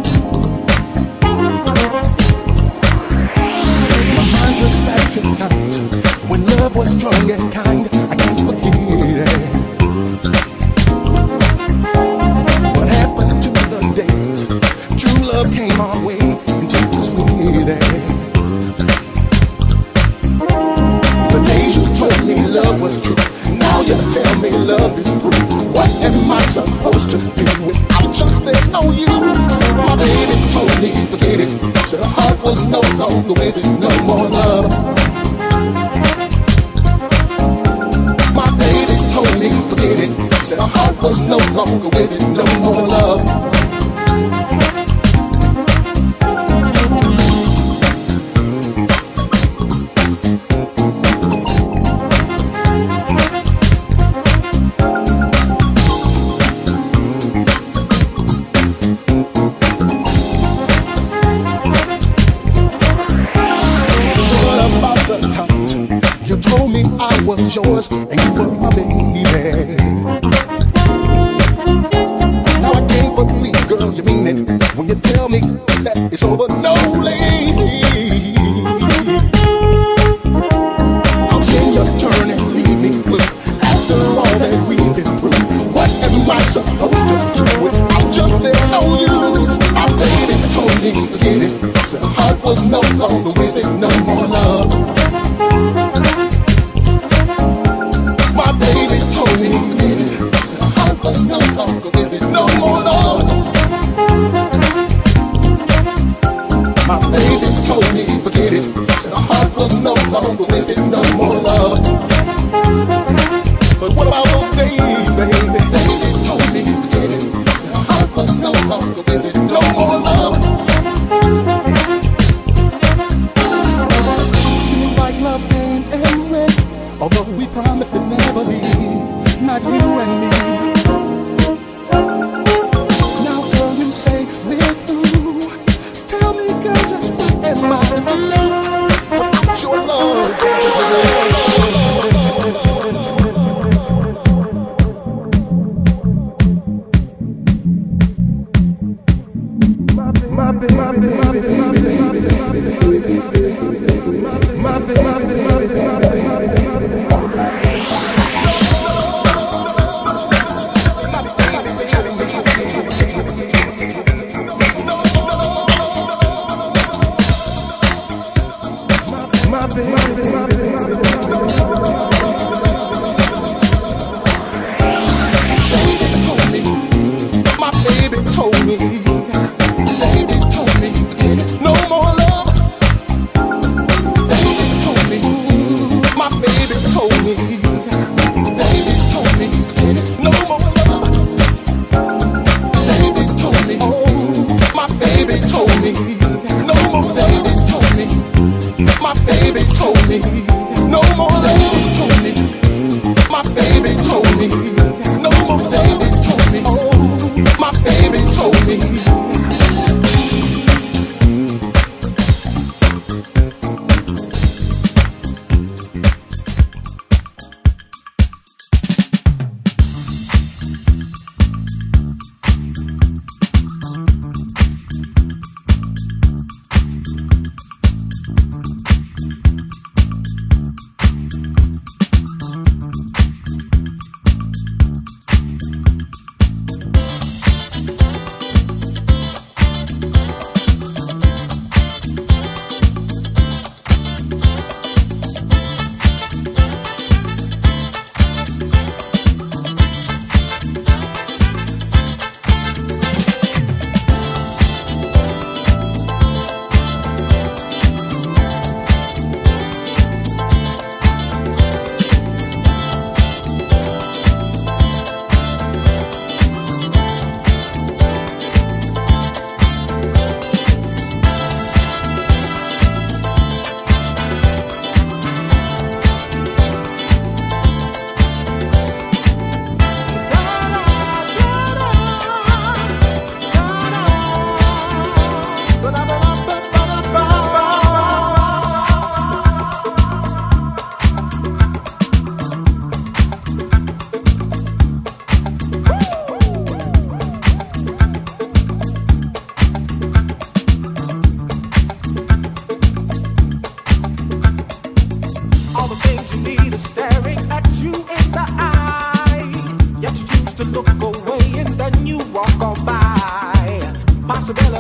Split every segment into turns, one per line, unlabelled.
My mind drifts back to times when love was strong and kind. I can't forget it. What happened to the days? True love came our way and took us with it. The days you told me love was true, now you tell me love is proof. What am I supposed to do without you? There's no use. My baby told me forget it. Said her heart was no longer with it. No more love. My baby told me forget it. Said her heart was no longer with it. No more love. You told me I was yours and you were my baby. Now I can't believe, girl, you mean it when you tell me that it's over. No, lady. How can you turn and leave me blue after all that we've been through? What am I supposed to do without you? There's no use. My baby told me forget it. Said her heart was no longer with it. No more love. My baby told me forget it. Said her heart was no longer with it. No more love. My baby told me forget it. Said her heart was no longer with it. No more love. But what about those days, baby? Baby told me forget it. Said her heart was no longer with it. No more love. Seems like love came and went, although we promised it never leave. Not you and me. Now girl, you say we're through. Tell me, girl, just what am I to do without your love?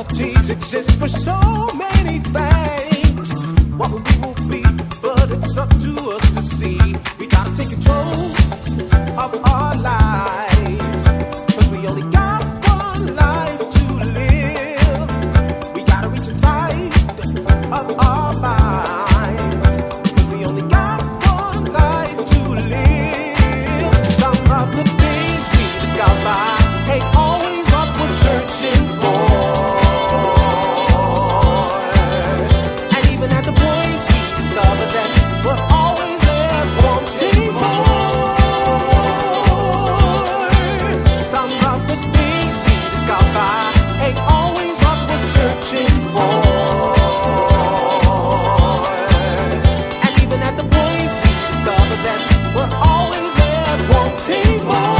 Possibilities exist for so many things. What we will be, but it's up to us to see. We gotta take control of our lives, 'cause we only got one life to live. We gotta reach inside of our minds, 'cause we only got one life to live. Some of the things we discover ain't always what we're searching for. And even at the point we discover that we're always there wanting more. Some of the things we discover ain't always what we're searching for. And even at the point we discover that we're always there wanting more.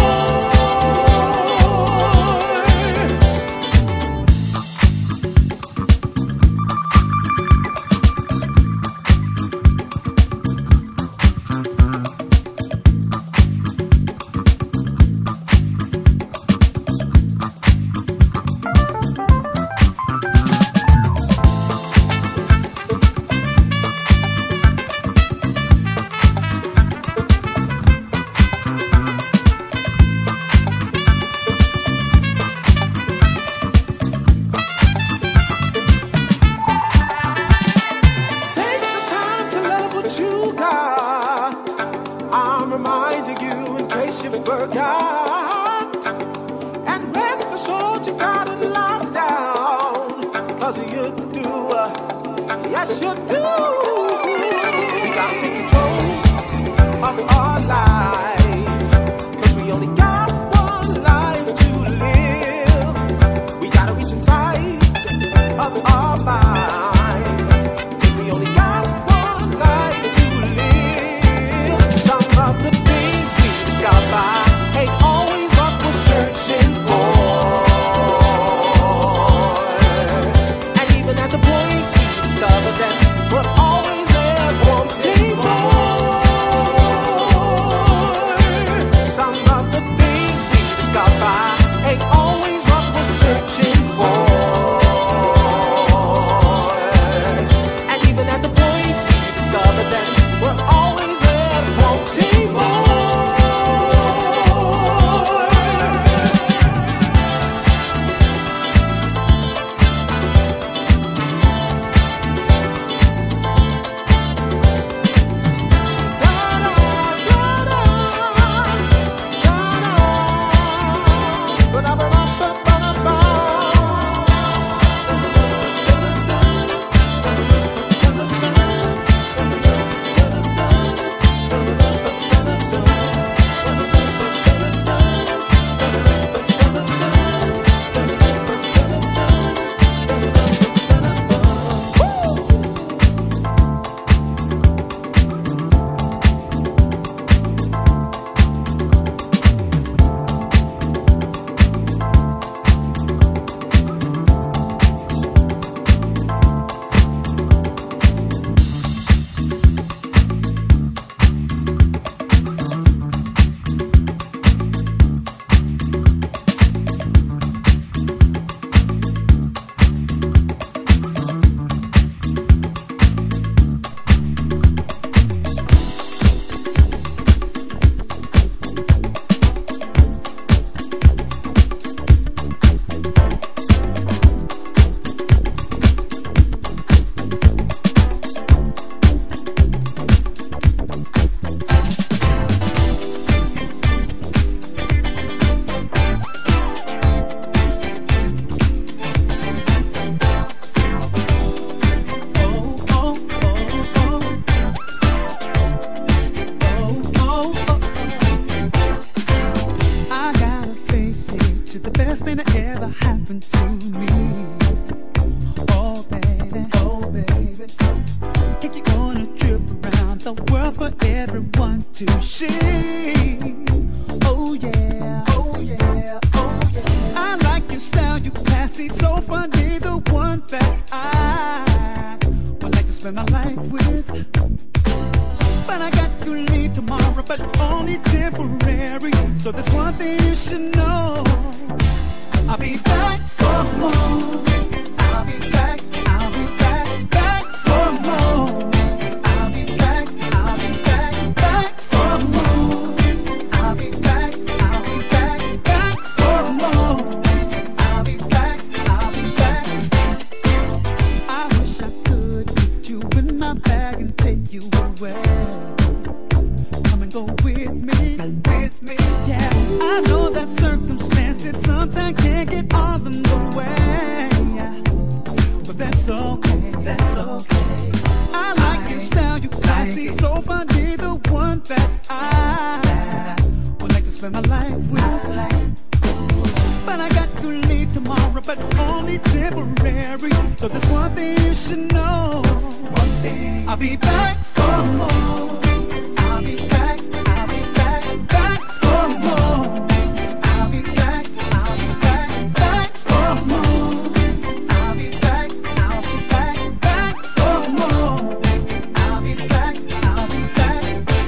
Take the time to love what you got. I'm reminding you in case you forgot. And rest assured you got it locked down. 'Cause you do, yes you do. We gotta take control of our lives, 'cause we only got one life to live. We gotta reach inside of our minds, 'cause we only got one life to live. Some of the things we discover ain't always what we're searching for. And even at the point we discover that we're always there wanting more. Some of the things we discover ain't always what we're searching for. And even at the point we discover that we're always there wanting more.
So there's one thing you should know. I'll be back for more.
So there's one thing you should know. One thing. I'll be back for more. I'll be back. I'll be back. Back for more. I'll be back. I'll be back. Back for more. I'll be back. I'll be back. Back for more. I'll be back. I'll be back.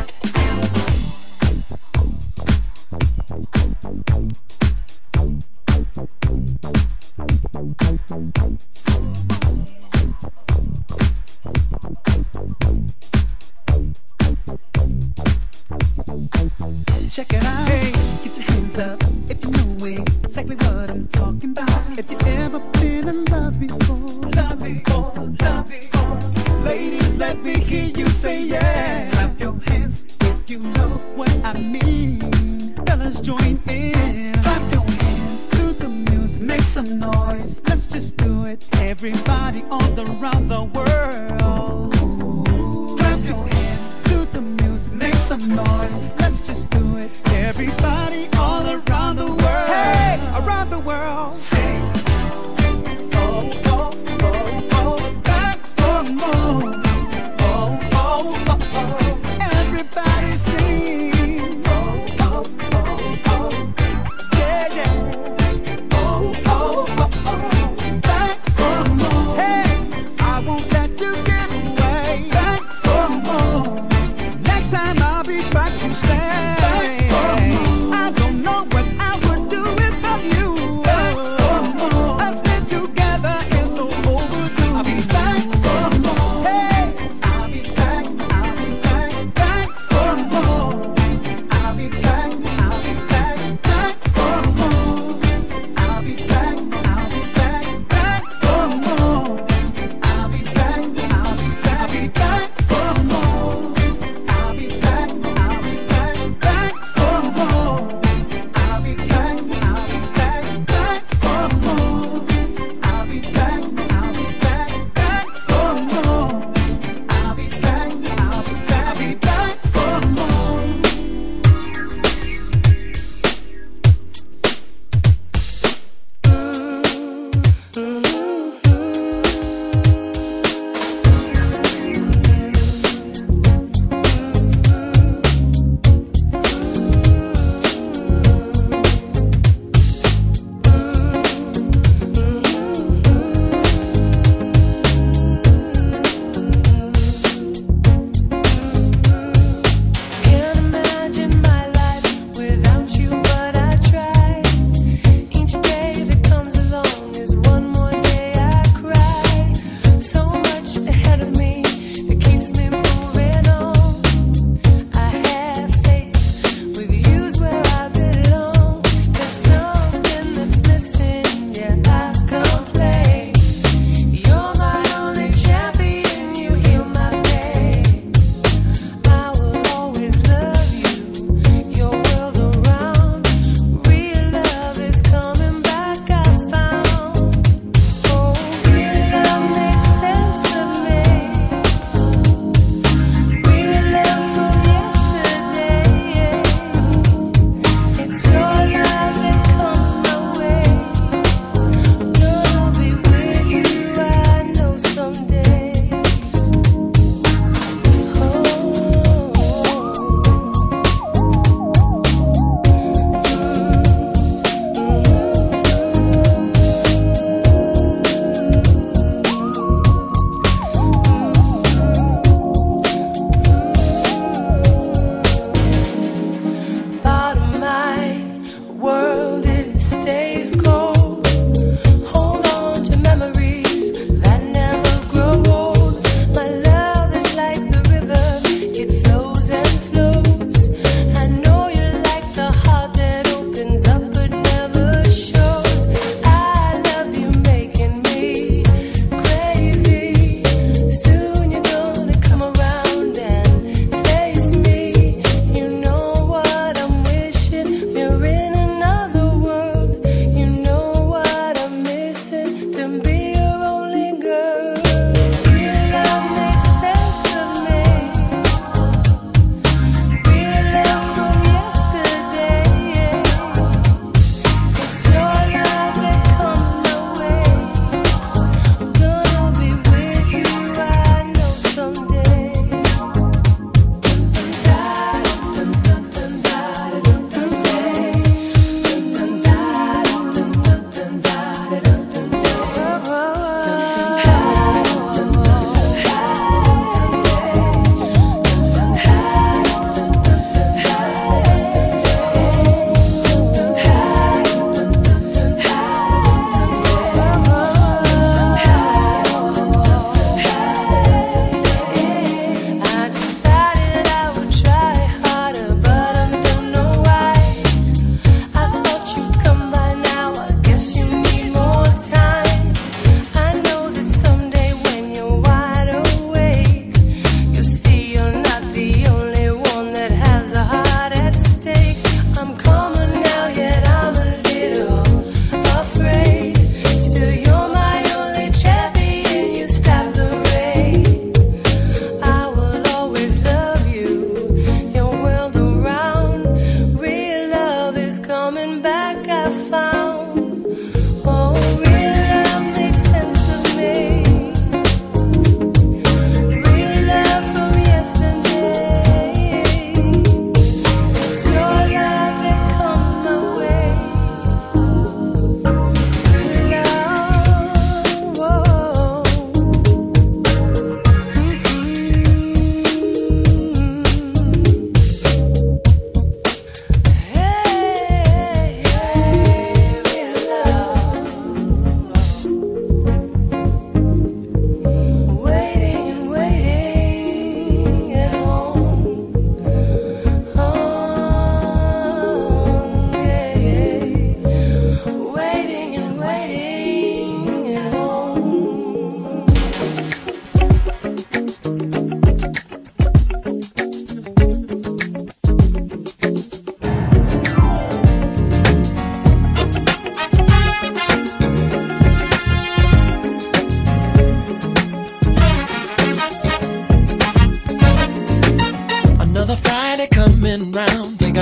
Check it out. Hey, get your hands up if you know exactly what I'm talking about. If you ever been in love before, love before, love before. Ladies, let me hear you say yeah. Clap your hands if you know what I mean. Fellas, join in. Clap your hands to the music, make some noise. Let's just do it. Everybody all around the world. Clap your hands to the music, make some noise. Let's just do it. Everybody all around the world. Hey, around the world. Sing. Oh, oh, oh, oh. Back for more. Oh, oh, oh, oh. Everybody sing. Oh, oh, oh, oh. Yeah, yeah. Oh, oh, oh, oh. Back for more. Hey, I won't let you get away. Back for more. Next time I'll be back to stay. I don't know what I would do without you.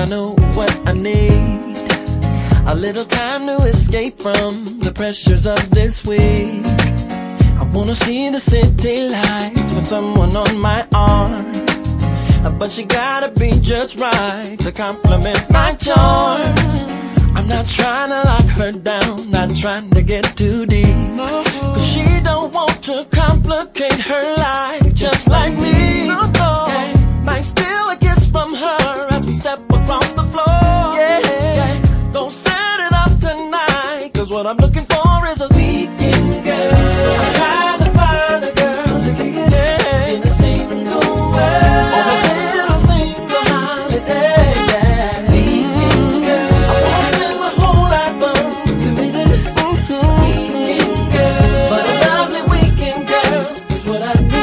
I know what I need. A little time to escape from the pressures of this week. I wanna see the city lights with someone on my arm, but she gotta be just right to compliment my charms. I'm not trying to lock her down, not trying to get too deep, but she don't want to complicate her life just like me. Might steal a kiss from her as we step across the floor. Don't set it up tonight, cause what I'm looking for is a weekend girl. I'm trying to find a girl to kick it in a single world, on a little single holiday. Weekend girl, I wanna spend my whole life uncommitted. Weekend girl, but a lovely weekend girl is what I need.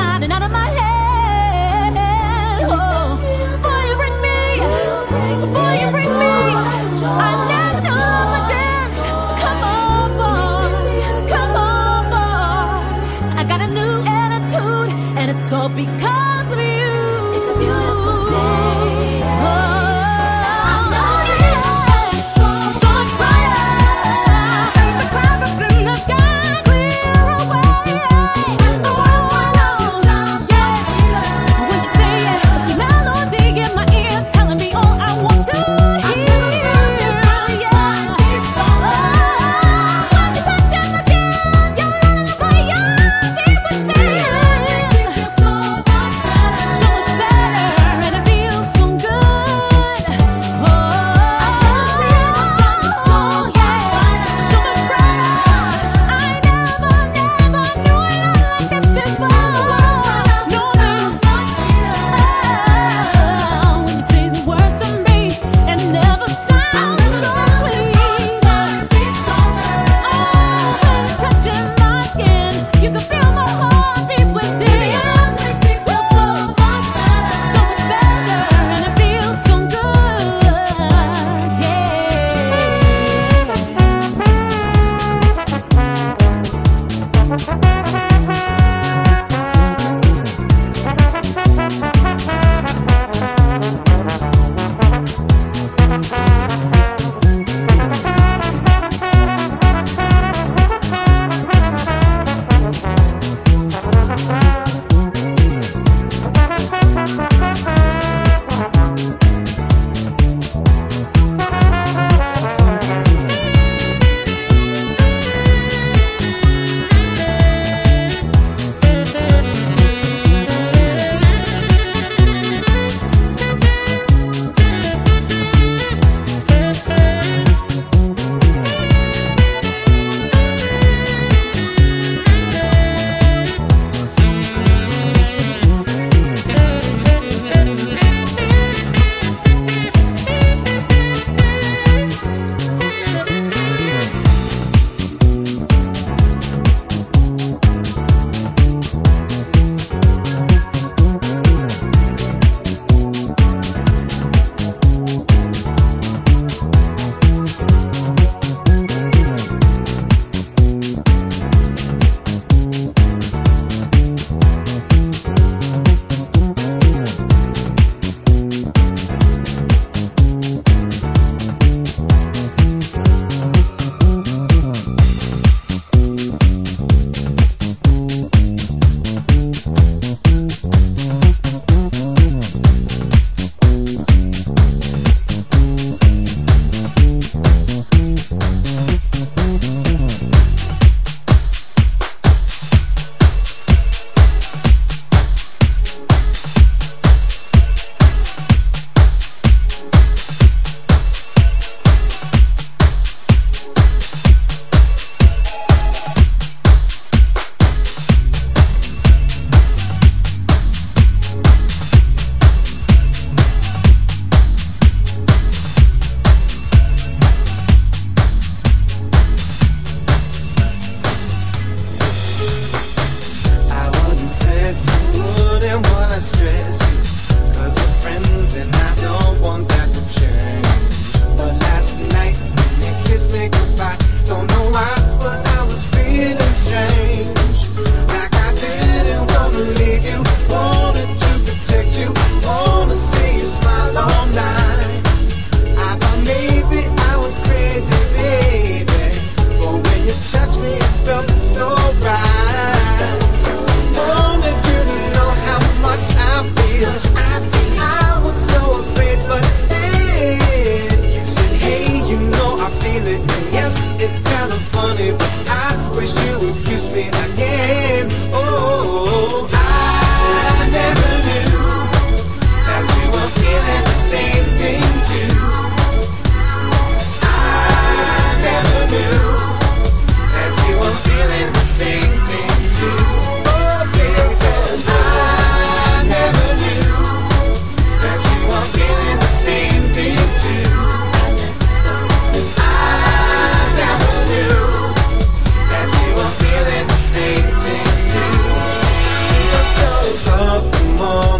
mind and out of my head. Oh, boy, you bring me, boy, you bring me. I never knew love like this. Come on, boy, come on, boy. I got a new attitude, and it's all because of you. It's a beautiful day. Oh. Feels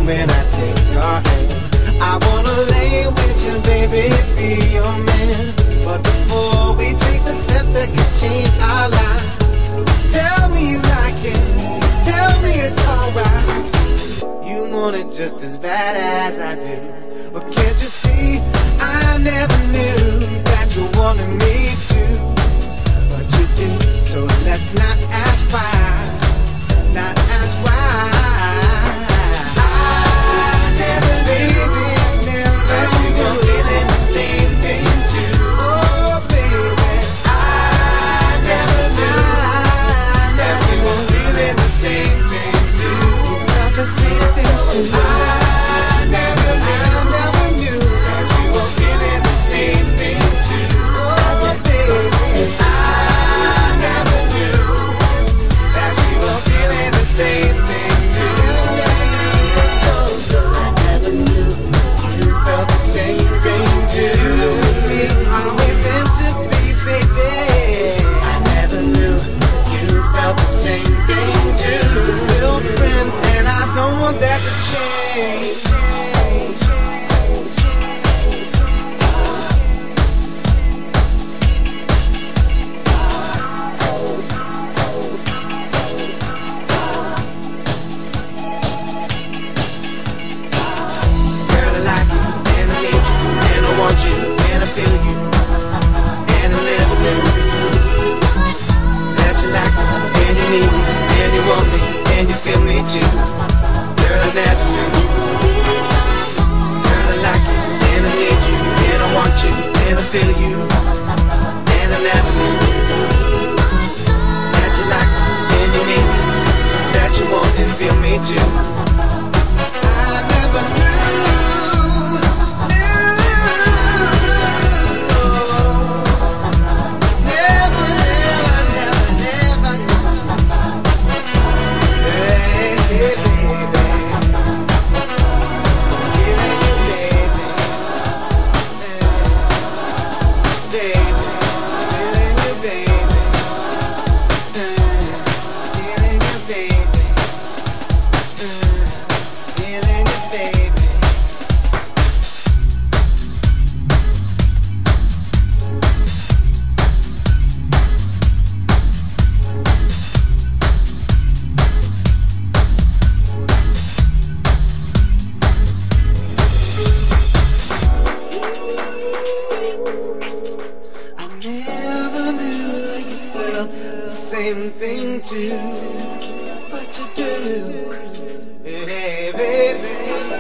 when I take your hand. I wanna lay with you, baby, be your man. But before we take the step that could change our lives, tell me you like it, tell me it's alright. You want it just as bad as I do. But can't you see, I never knew that you wanted me to. But you do, so let's not ask why, not ask why. I never knew that we were feeling the same thing too. Oh baby, I never knew that we were feeling the same thing too. Felt the same thing too. I never knew that we were feeling the same thing too. Oh baby, I never knew that we were feeling the same thing too. So I never knew you felt the same thing too. Are we meant to be, baby? I never knew you felt the same thing too. We're still friends, and I don't want that to change. Girl, I like you, and I need you, and I want you, and I feel you, and I never knew that you like me, and you need me, and you want me, and you feel me too. Girl, I never knew. Girl, I like you, and I need you, and I want you, and I feel you, and I never knew that you like me, and you need me, that you want and feel me too. I never knew. Same thing too, but you do, hey baby.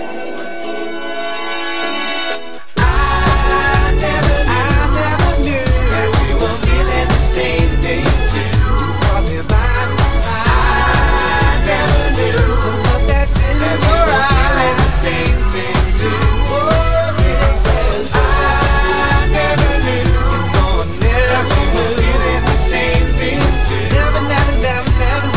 I never knew that we were feeling the same thing too. Caught me by surprise. I never knew what that's in that your eyes. The same thing too. Oh, yes. I never knew. No, I never knew. Feeling the same thing too. Never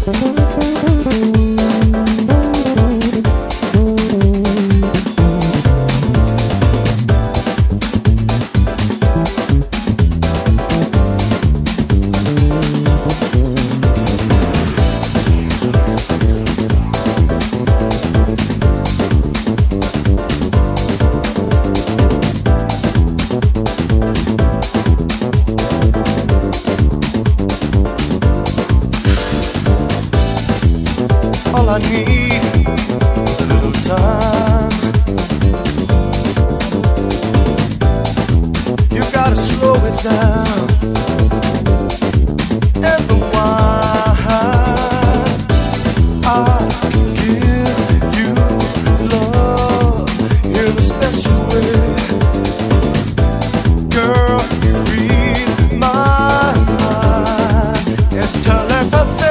All I need is a little time. You gotta slow it down. And the wine I can give you love in a special way. Girl, you read my mind. It's telepathy.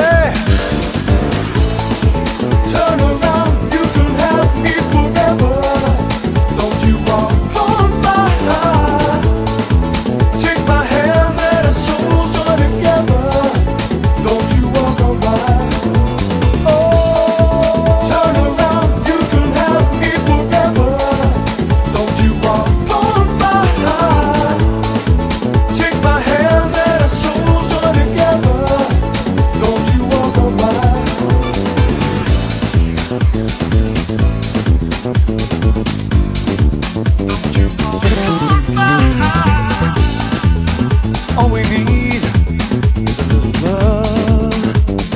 Turn around, you can have me forever. Don't you walk on by. Take my hand, let our souls join together. Don't you walk on by. Oh, turn around, you can have me forever. Don't you walk on by. Take my hand, let our souls join together. Don't you walk on by. All we need is a little love,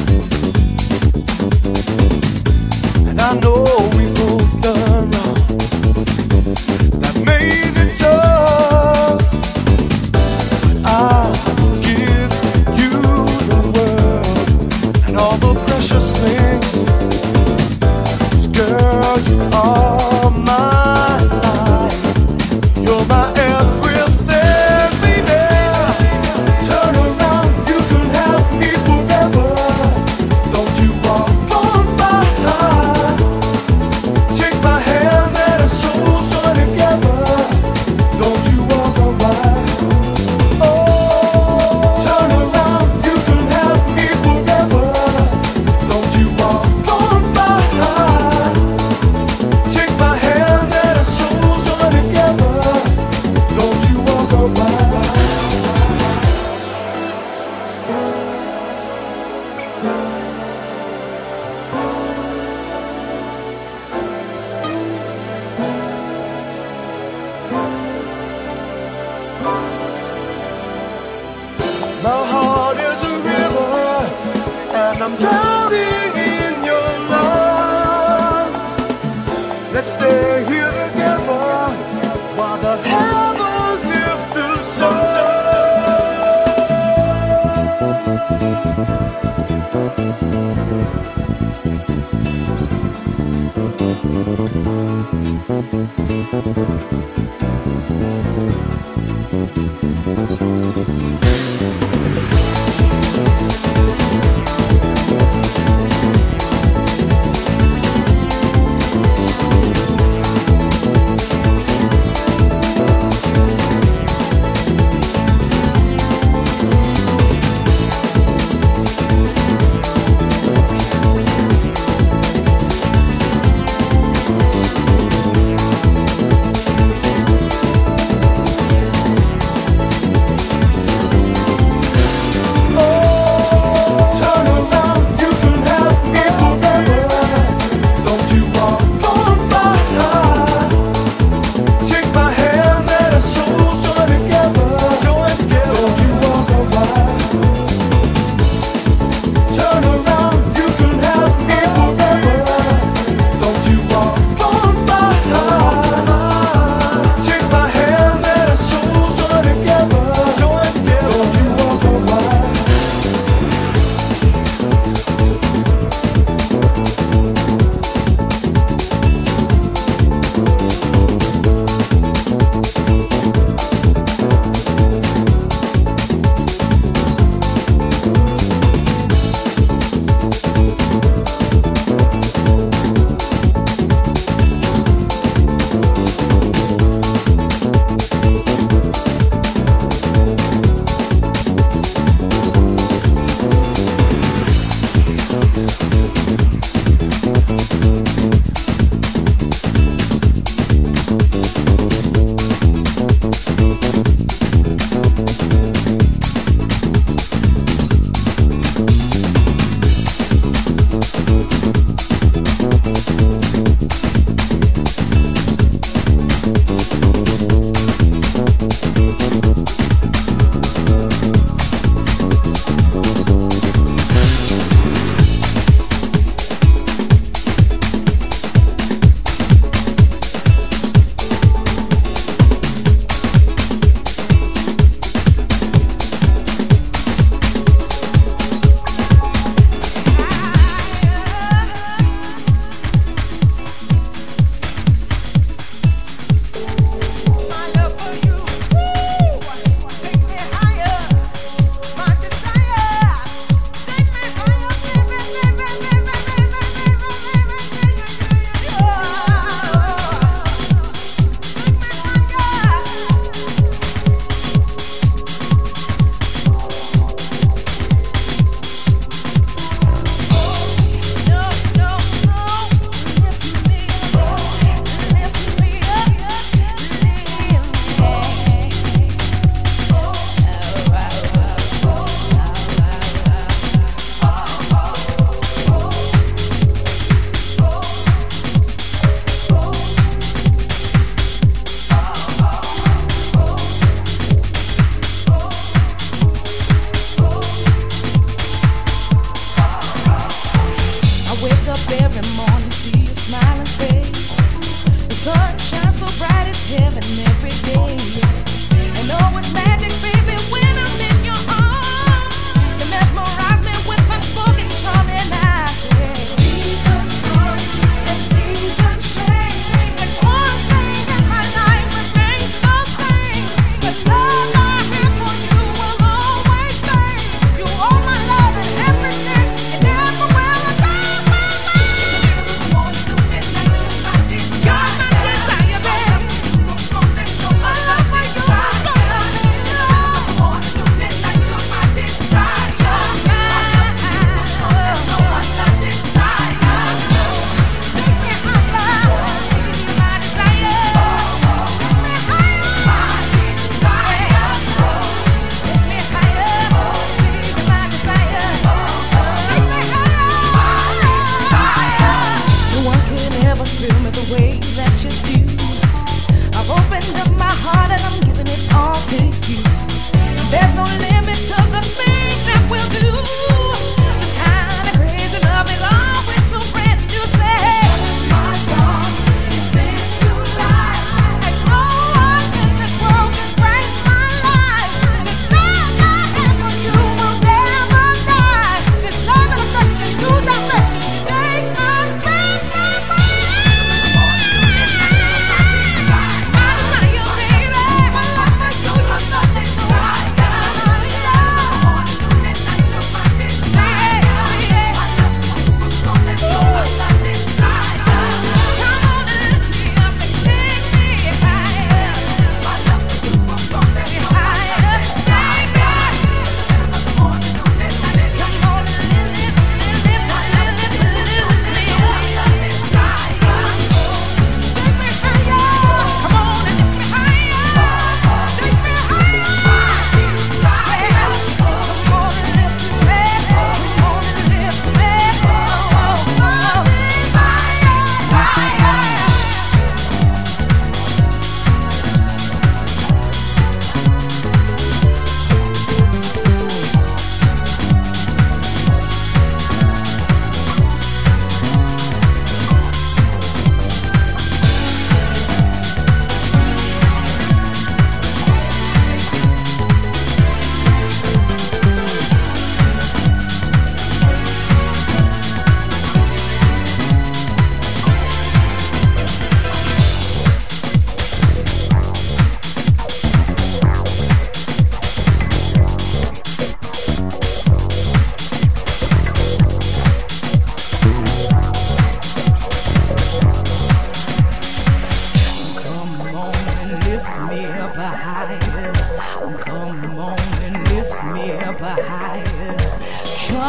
and I know we both done wrong that made it tough. I'll give you the world and all the precious things. 'Cause girl, you are my life. You're my everything, baby. Turn around, you can have me forever. Don't you walk on by. Take my hand, let our souls join together. Don't you walk on by. Oh, turn around, you can have me forever. Don't you walk on by. Take my hand, let our souls join together. Don't you walk on by. My heart is a river, and I'm drowning in your love. Let's stay here together while the heavens lift the sun.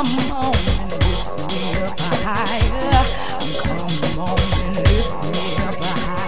on and lift me up higher. Come on and lift me up higher.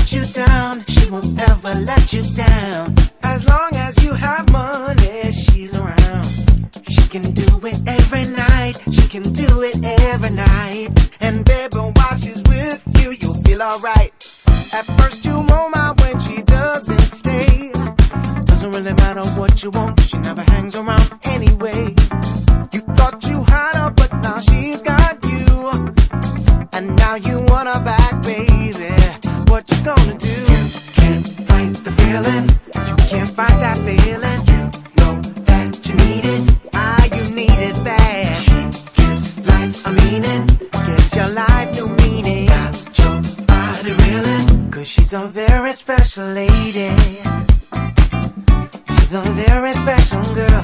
let you down. She won't ever let you down. As long as you have money, she's around. She can do it every night. She can do it every night. And baby, while she's with you, you'll feel alright. At first you won't mind when she doesn't stay. Doesn't really matter what you want, she never hangs around anyway. You thought you had her, but now she's got you. And now you want her back, baby. What you gonna do? You can't fight the feeling. You can't fight that feeling. You know that you need it. You need it bad. She gives life a meaning. Gives your life new meaning. Got your body reeling. 'Cause she's a very special lady. She's a very special girl.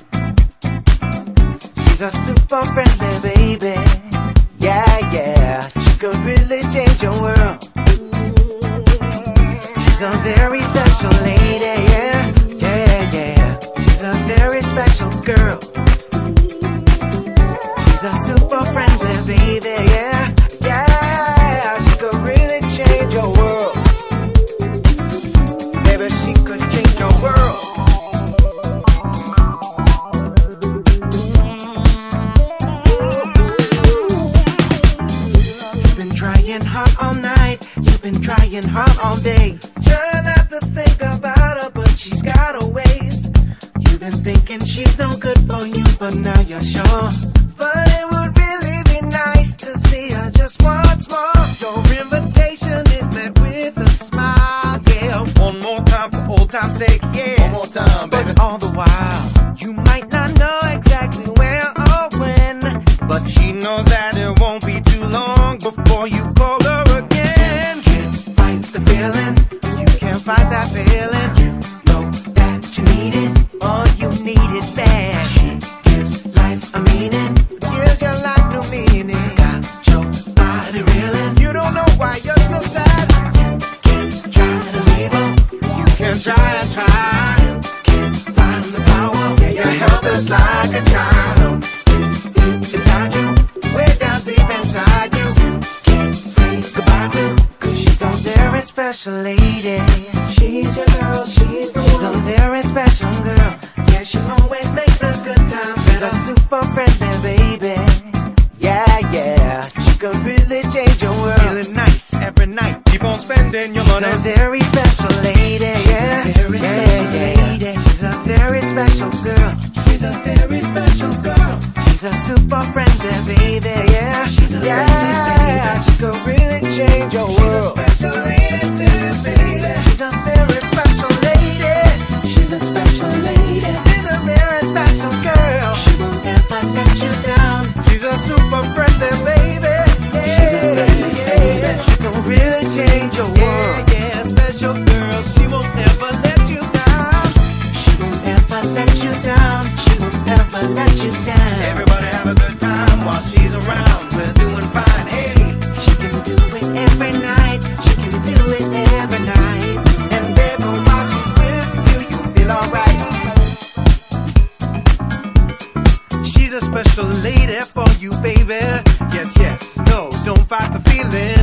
She's a super friendly baby. Yeah, yeah. She could really change your world. She's a very special lady. Yeah, yeah, yeah. She's a very special girl. She's a super friendly baby. Yeah, yeah. She could really change your world. Baby, she could change your world. You've been trying hard all night. You've been trying hard all day. Trying not to think about her, but she's got her ways. You've been thinking she's no good for you, but now you're sure. But it would really be nice to see her just once more. Your invitation is met with a smile. Yeah, one more time for old time's sake. Yeah, one more time, baby. But all the while, you might not know exactly where or when, but she knows that it won't be too long before you call her again. You can't fight the feeling. You can't fight that feeling. You know that you need it. Oh, you need it bad. She gives life a meaning. Gives your life new meaning. Got your body reeling. You don't know why you're still sad. You can't try to leave her. You can try and try. You can't find the power. Yeah, you're helpless like a child. Deep inside you, way down deep inside you. You can't say goodbye to. 'Cause she's a very special lady. She's your girl, she's a very special girl. Yeah, she always makes a good time. She's a super friendly baby. Yeah, yeah. She could really change your world. Feeling nice every night. Keep on spending your money. She's a very special lady. Yeah, very special lady. She's a very special girl. She's a very special girl. She's a super friendly baby. Yeah, she's a yeah. She could really change your world. She's a special lady too, baby. She's a very special lady. She's a special lady. She's a very special girl. She won't ever let you down. She's a super friendly baby. Yeah, she's a friendly baby. She can really change your world. Yeah, yeah, special girl. She won't ever let you down. She won't ever let you down. She won't ever let you down. Everybody have a good time while she's around. We're doing fine. Hey, she can do it every night. She can do it every night. And baby, while she's with you, you feel alright. She's a special lady for you, baby. Yes, yes, no, don't fight the feeling.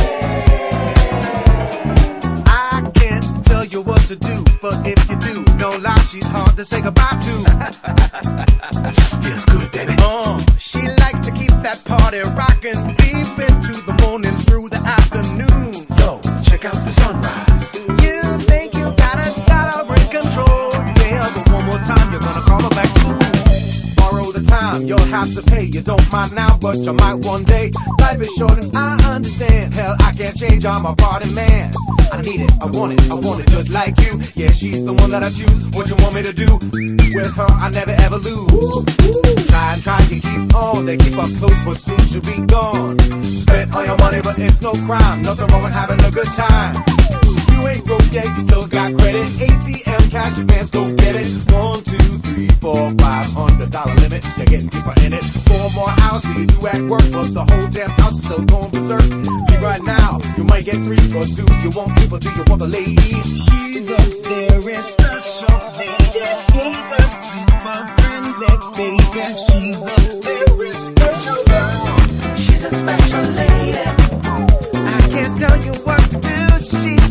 I can't tell you what to do, but if you do, no lie, she's hard to say goodbye to. Feels good, baby. She likes to keep that party rocking deep into the morning through the afternoon. Yo, check out the sunrise. You think you got it, gotta bring control. Yeah, but one more time, you're gonna call her back soon. Borrow the time, you'll have to pay. You don't mind now, but you might one day. Life is short and I understand. Hell, I can't change, I'm a party man. I need it, I want it just like you. Yeah, she's the one that I choose. What you want me to do? With her, I never ever lose. Try to keep on. They keep us close, but soon she'll be gone. Spend all your money, but it's no crime. Nothing wrong with having a good time. You ain't broke yet, you still got credit. ATM cash advance, go get it. 1, 2, 3, 4, $500 limit. You're getting deeper in it. 4 more hours till you do at work, but the whole damn house is still going berserk. Leave right now, you might get 3, or do you won't sleep, or do you want the lady? She's a very special lady. She's a super friendly baby. She's a very special girl. She's a special lady. I can't tell you what to do. She's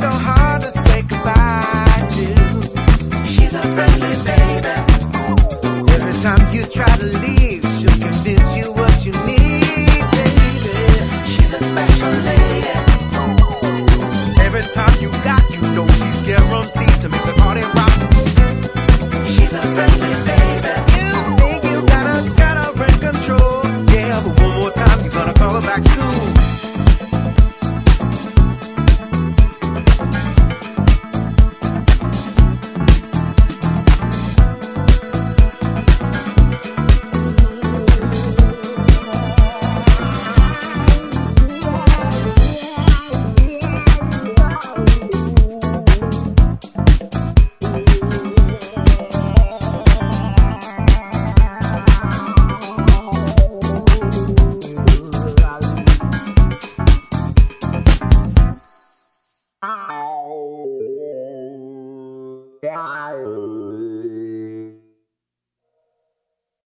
try to leave.